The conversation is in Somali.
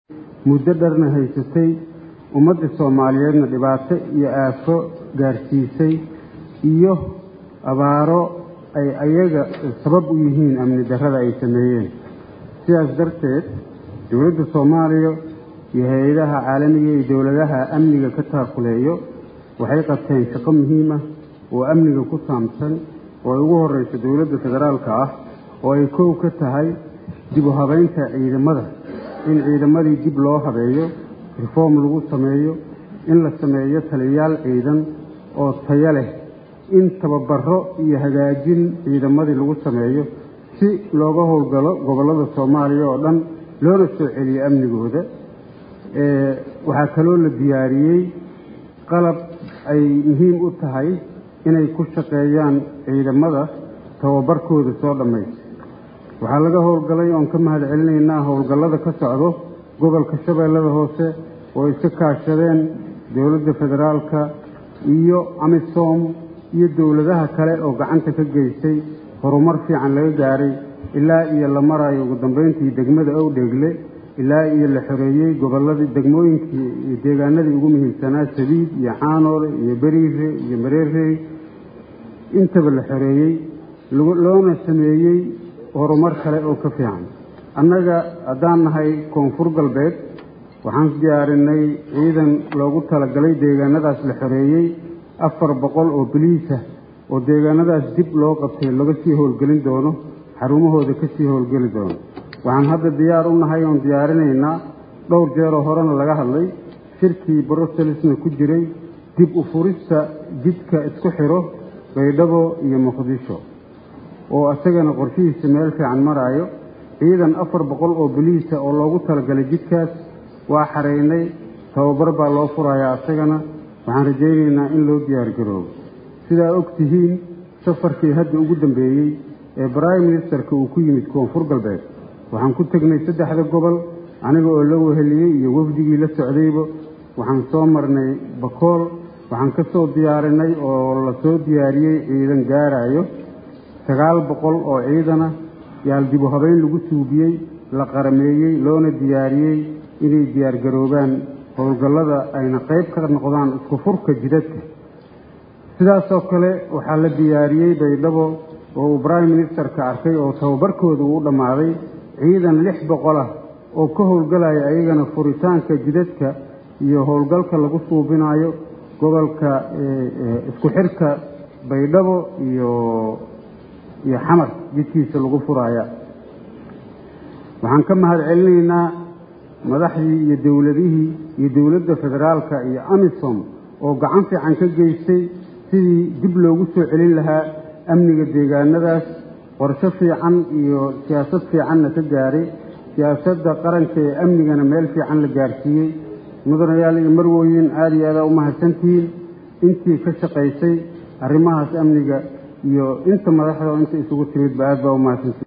muddo dharna haysatay ummadda Soomaaliyeedna dhibaato iyo aafo gaarsiisay iyo abaaro ay ayaga sabab u yihiin amni darrada ay sameeyeen. sidaas darteed dowladda Soomaaliya iyo hay'adaha caalamiga iyo dowladaha amniga ka taakuleeyo waxay qabteen shaqo muhiim ah oo amniga ku saabsan oo ugu horeysa dowladda federaalka ah oo ay koow ka tahay dib u habeynta ciidamada in ciidamadii dib loo habeeyo reform lagu sameeyo in la sameeyo taliyayaal ciidan oo tayo leh in tababaro iyo hagaajin ciidamadii lagu sameeyo si looga howlgalo gobollada Soomaaliya oo dhan loona soo celiyo amnigooda. waxaa kaloo la diyaariyey qalab ay muhiim u tahay inay ku shaqeeyaan ciidamada tababarkooda soo dhameeyay. waxaa laga howlgalay oon ka mahadcelinaynaa howlgallada ka socdo gobolka Shabeellada Hoose oo iska kaashadeen dowladda federaalka iyo AMISOM iyo dowladaha kale oo gacanta ka geystay horumar fiican laga gaaray ilaa iyo la marayo ugu dambeyntii degmada Owdheegle ilaa iyo la xoreeyay gobolladii degmooyinkii iyo deegaanadii ugu muhiimsanaa Sabiid iyo Caanoole iyo Bariire iyo Mareere intaba la xoreeyay loona sameeyay horumar kale oo ka fiican. annaga haddaan nahay koonfur galbeed waxaan diyaarinay ciidan loogu talagalay deegaanadaas la xoreeyay 400 oo biliis ah oo deegaanadaas dib loo qabtay laga sii howlgelin doono xarumahooda ka sii howlgeli doono. waxaan hadda diyaar u nahay oon diyaarinaynaa dhowr jeer oo horena laga hadlay shirkii Brusselsna ku jiray dib u furista jidka isku xiro Baydhabo iyo Muqdisho oo asagana qorshihiisa meel fiican marayo ciidan 400 oo biliis ah oo loogu talagalay jidkaas waa xareynay tababar baa loo furayaa asagana waxaan rajaynaynaa in loo diyaar garoobo. sidaa ogtihiin safarkii hadda ugu dambeeyay ee Prime Ministerka uu ku yimid koonfur galbeed waxaan ku tagnay 3 gobol aniga oo la weheliyay iyo wafdigii la socdayba. waxaan soo marnay Bakool waxaan ka soo diyaarinay oo la soo diyaariyay ciidan gaarayo 900 oo ciidana yaal dib u habeyn lagu suubiyay la qarameeyay loona diyaariyay inay diyaar garoobaan howlgallada ayna qayb ka noqdaan isku furka jidadka. sidaas oo kale waxaa la diyaariyay Baydhabo oo Prime Ministerka arkay oo tababarkooda uu dhamaaday ciidan 600 ah oo ka howlgalaya ayagana furitaanka jidadka iyo howlgalka lagu suubinayo gobolka isku xirka Baydhabo iyo xamar jidkiisa lagu furaya. waxaan ka mahadcelinaynaa madaxdii iyo dowladihii iyo dowladda federaalka iyo AMISOM oo gacan fiican ka geystay sidii dib loogu soo celin lahaa amniga deegaanadaas qorshe fiican iyo siyaasad fiicanna ka gaaray siyaasadda qaranka ee amnigana meel fiican la gaarsiiyey. mudanayaal iyo marwooyin aad iyo aad u mahadsantihiin intii ka shaqaysay arrimahaas amniga iyo inta madaxda inta isugu timid aad baa u mahadsantihiin.